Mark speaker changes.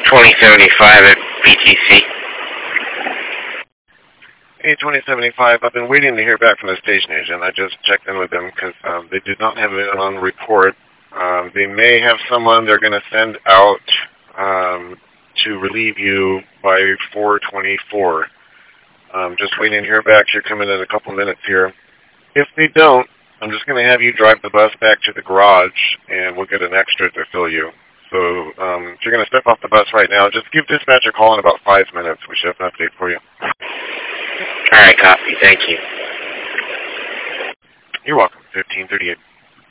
Speaker 1: 2075 at BTC.
Speaker 2: Hey, 2075, I've been waiting to hear back from the station agent. I just checked in with them because they did not have it on report. They may have someone they're going to send out to relieve you by 4:24. Just waiting to hear back. Should come in a couple minutes here. If they don't, I'm just going to have you drive the bus back to the garage, and we'll get an extra to fill you. So if you're going to step off the bus right now, just give dispatch a call in about 5 minutes. We should have an update for you.
Speaker 1: All right, copy. Thank you.
Speaker 2: You're welcome. 1538.